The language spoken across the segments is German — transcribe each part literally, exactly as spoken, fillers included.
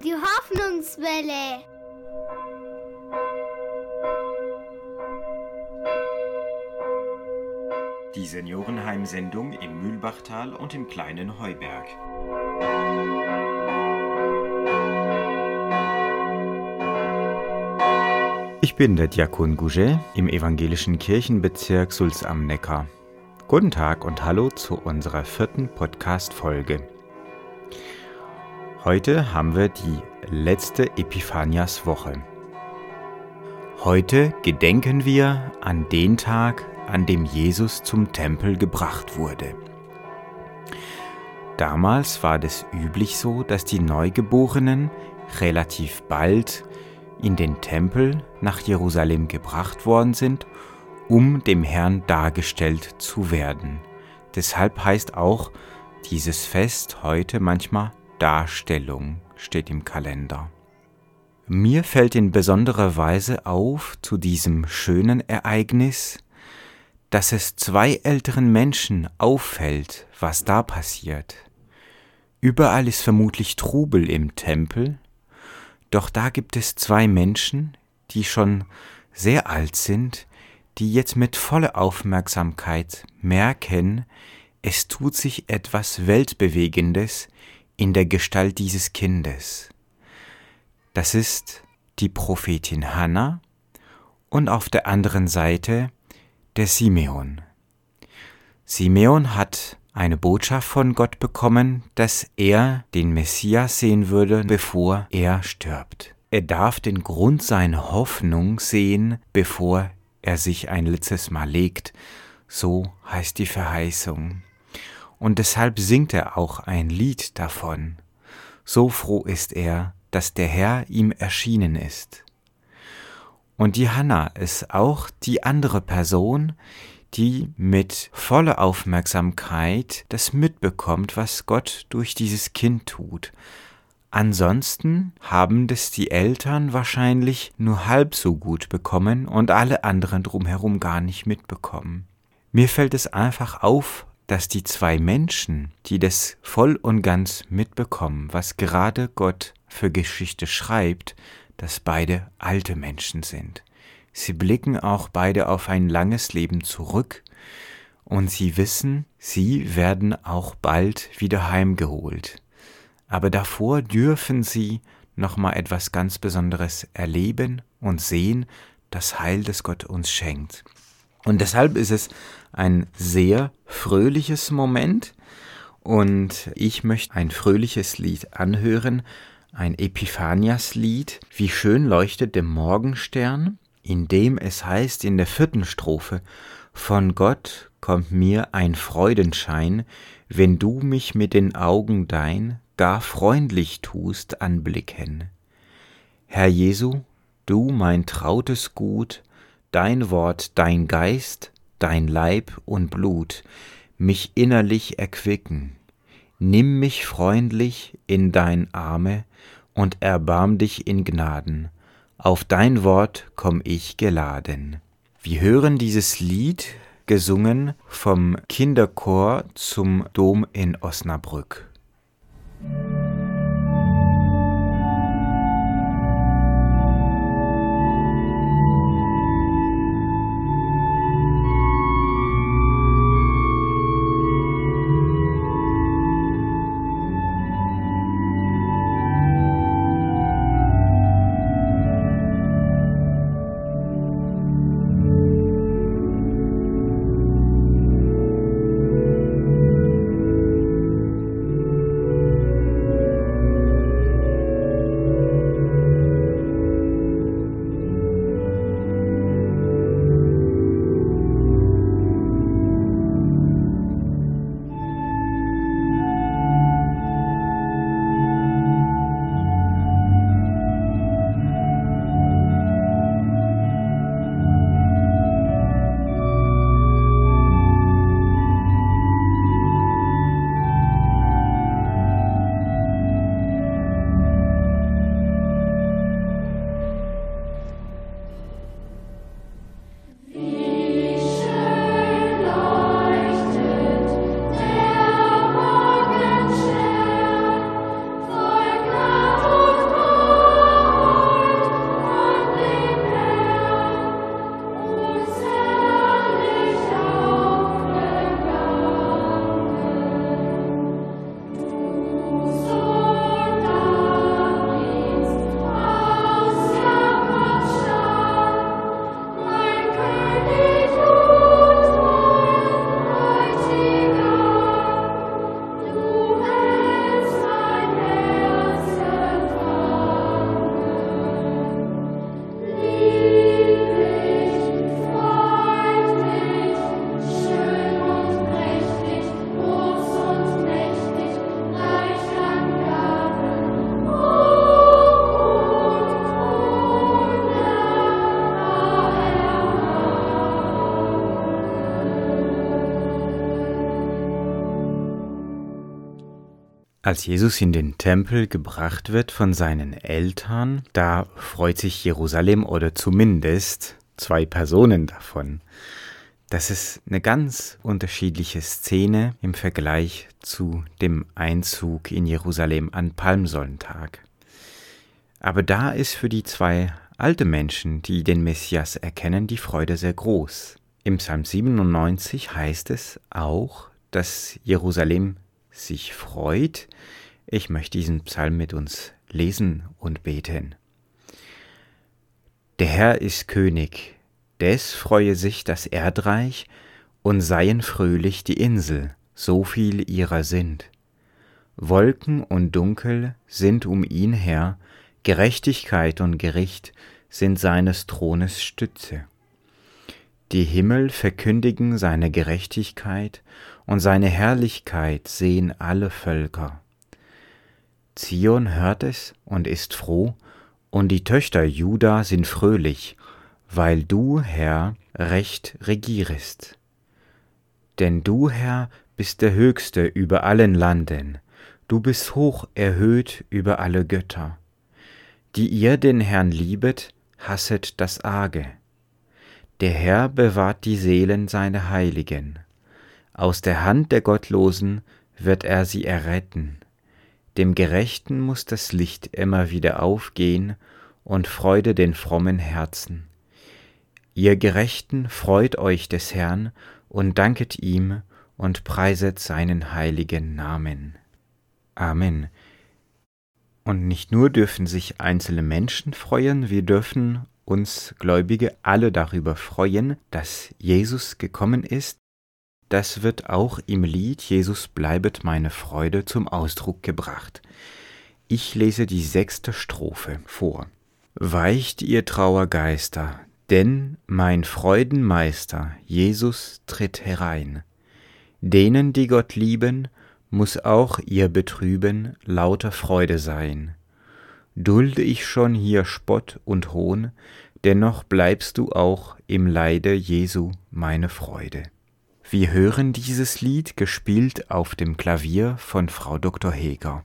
Die Hoffnungswelle. Die Seniorenheim-Sendung im Mühlbachtal und im kleinen Heuberg. Ich bin der Diakon Gouget im evangelischen Kirchenbezirk Sulz am Neckar. Guten Tag und hallo zu unserer vierten Podcast-Folge. Heute haben wir die letzte Epiphanias-Woche. Heute gedenken wir an den Tag, an dem Jesus zum Tempel gebracht wurde. Damals war es üblich so, dass die Neugeborenen relativ bald in den Tempel nach Jerusalem gebracht worden sind, um dem Herrn dargestellt zu werden. Deshalb heißt auch dieses Fest heute manchmal Darstellung, steht im Kalender. Mir fällt in besonderer Weise auf zu diesem schönen Ereignis, dass es zwei älteren Menschen auffällt, was da passiert. Überall ist vermutlich Trubel im Tempel, doch da gibt es zwei Menschen, die schon sehr alt sind, die jetzt mit voller Aufmerksamkeit merken, es tut sich etwas Weltbewegendes in der Gestalt dieses Kindes. Das ist die Prophetin Hannah und auf der anderen Seite der Simeon. Simeon hat eine Botschaft von Gott bekommen, dass er den Messias sehen würde, bevor er stirbt. Er darf den Grund seiner Hoffnung sehen, bevor er sich ein letztes Mal legt. So heißt die Verheißung. Und deshalb singt er auch ein Lied davon. So froh ist er, dass der Herr ihm erschienen ist. Und die Hannah ist auch die andere Person, die mit voller Aufmerksamkeit das mitbekommt, was Gott durch dieses Kind tut. Ansonsten haben das die Eltern wahrscheinlich nur halb so gut bekommen und alle anderen drumherum gar nicht mitbekommen. Mir fällt es einfach auf, dass die zwei Menschen, die das voll und ganz mitbekommen, was gerade Gott für Geschichte schreibt, dass beide alte Menschen sind. Sie blicken auch beide auf ein langes Leben zurück und sie wissen, sie werden auch bald wieder heimgeholt. Aber davor dürfen sie nochmal etwas ganz Besonderes erleben und sehen, das Heil, das Gott uns schenkt. Und deshalb ist es ein sehr fröhliches Moment und ich möchte ein fröhliches Lied anhören, ein Epiphanias-Lied. Wie schön leuchtet der Morgenstern, in dem es heißt in der vierten Strophe: Von Gott kommt mir ein Freudenschein, wenn du mich mit den Augen dein gar freundlich tust anblicken. Herr Jesu, du mein trautes Gut, dein Wort, dein Geist, dein Leib und Blut, mich innerlich erquicken. Nimm mich freundlich in dein Arme und erbarm dich in Gnaden. Auf dein Wort komm ich geladen. Wir hören dieses Lied, gesungen vom Kinderchor zum Dom in Osnabrück. Als Jesus in den Tempel gebracht wird von seinen Eltern, da freut sich Jerusalem oder zumindest zwei Personen davon. Das ist eine ganz unterschiedliche Szene im Vergleich zu dem Einzug in Jerusalem an Palmsonntag. Aber da ist für die zwei alte Menschen, die den Messias erkennen, die Freude sehr groß. Im Psalm siebenundneunzig heißt es auch, dass Jerusalem sich freut. Ich möchte diesen Psalm mit uns lesen und beten. Der Herr ist König, des freue sich das Erdreich und seien fröhlich die Insel, so viel ihrer sind. Wolken und Dunkel sind um ihn her, Gerechtigkeit und Gericht sind seines Thrones Stütze. Die Himmel verkündigen seine Gerechtigkeit und seine Herrlichkeit sehen alle Völker. Zion hört es und ist froh, und die Töchter Juda sind fröhlich, weil du, Herr, recht regierest. Denn du, Herr, bist der Höchste über allen Landen, du bist hoch erhöht über alle Götter. Die ihr den Herrn liebet, hasset das Arge. Der Herr bewahrt die Seelen seiner Heiligen. Aus der Hand der Gottlosen wird er sie erretten. Dem Gerechten muss das Licht immer wieder aufgehen und Freude den frommen Herzen. Ihr Gerechten, freut euch des Herrn und danket ihm und preiset seinen heiligen Namen. Amen. Und nicht nur dürfen sich einzelne Menschen freuen, wir dürfen uns Gläubige alle darüber freuen, dass Jesus gekommen ist. Das wird auch im Lied Jesus bleibet meine Freude zum Ausdruck gebracht. Ich lese die sechste Strophe vor. Weicht ihr Trauergeister, denn mein Freudenmeister, Jesus, tritt herein. Denen, die Gott lieben, muß auch ihr Betrüben lauter Freude sein. Dulde ich schon hier Spott und Hohn, dennoch bleibst du auch im Leide Jesu meine Freude. Wir hören dieses Lied gespielt auf dem Klavier von Frau Doktor Heger.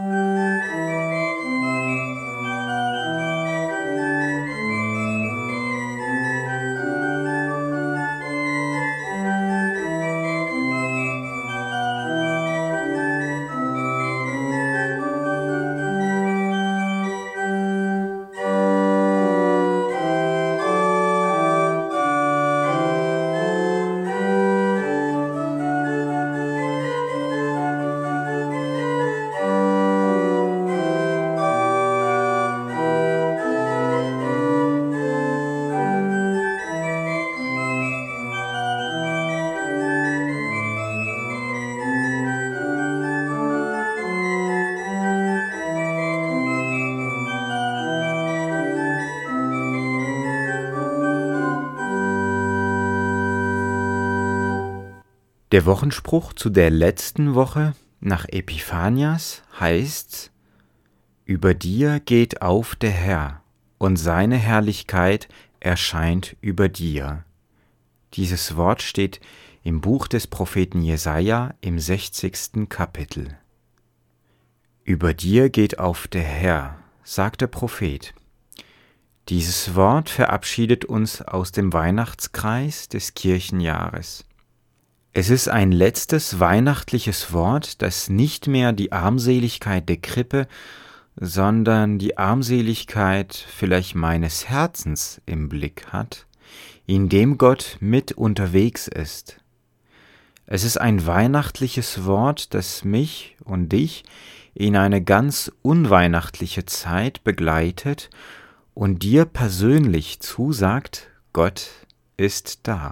Der Wochenspruch zu der letzten Woche nach Epiphanias heißt: Über dir geht auf der Herr, und seine Herrlichkeit erscheint über dir. Dieses Wort steht im Buch des Propheten Jesaja im sechzigsten Kapitel. Über dir geht auf der Herr, sagt der Prophet. Dieses Wort verabschiedet uns aus dem Weihnachtskreis des Kirchenjahres. Es ist ein letztes weihnachtliches Wort, das nicht mehr die Armseligkeit der Krippe, sondern die Armseligkeit vielleicht meines Herzens im Blick hat, in dem Gott mit unterwegs ist. Es ist ein weihnachtliches Wort, das mich und dich in eine ganz unweihnachtliche Zeit begleitet und dir persönlich zusagt, Gott ist da.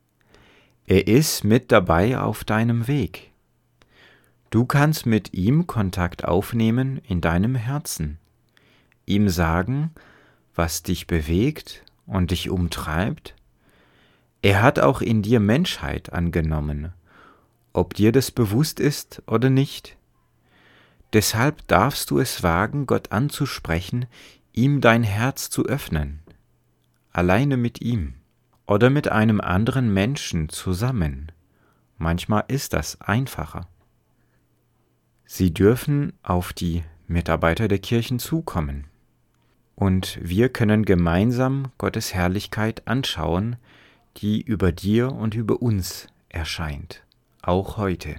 Er ist mit dabei auf deinem Weg. Du kannst mit ihm Kontakt aufnehmen in deinem Herzen, ihm sagen, was dich bewegt und dich umtreibt. Er hat auch in dir Menschheit angenommen, ob dir das bewusst ist oder nicht. Deshalb darfst du es wagen, Gott anzusprechen, ihm dein Herz zu öffnen, alleine mit ihm. Oder mit einem anderen Menschen zusammen. Manchmal ist das einfacher. Sie dürfen auf die Mitarbeiter der Kirchen zukommen. Und wir können gemeinsam Gottes Herrlichkeit anschauen, die über dir und über uns erscheint, auch heute.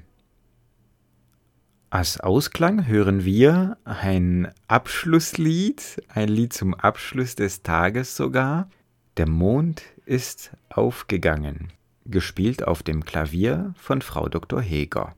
Als Ausklang hören wir ein Abschlusslied, ein Lied zum Abschluss des Tages sogar. Der Mond ist aufgegangen, gespielt auf dem Klavier von Frau Doktor Heger.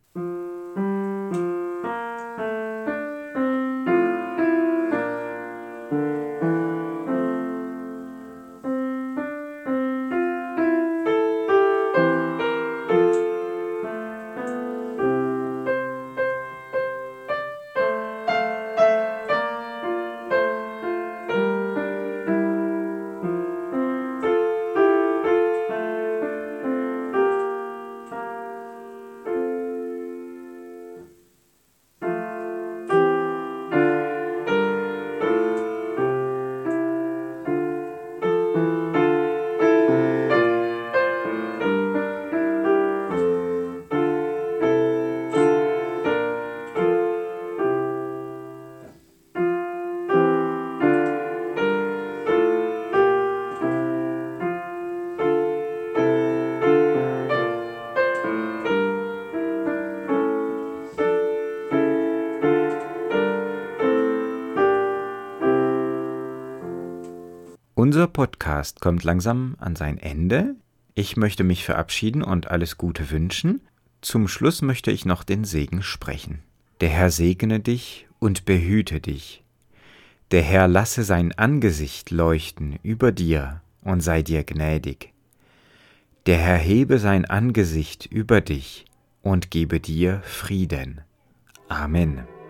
Unser Podcast kommt langsam an sein Ende. Ich möchte mich verabschieden und alles Gute wünschen. Zum Schluss möchte ich noch den Segen sprechen. Der Herr segne dich und behüte dich. Der Herr lasse sein Angesicht leuchten über dir und sei dir gnädig. Der Herr hebe sein Angesicht über dich und gebe dir Frieden. Amen.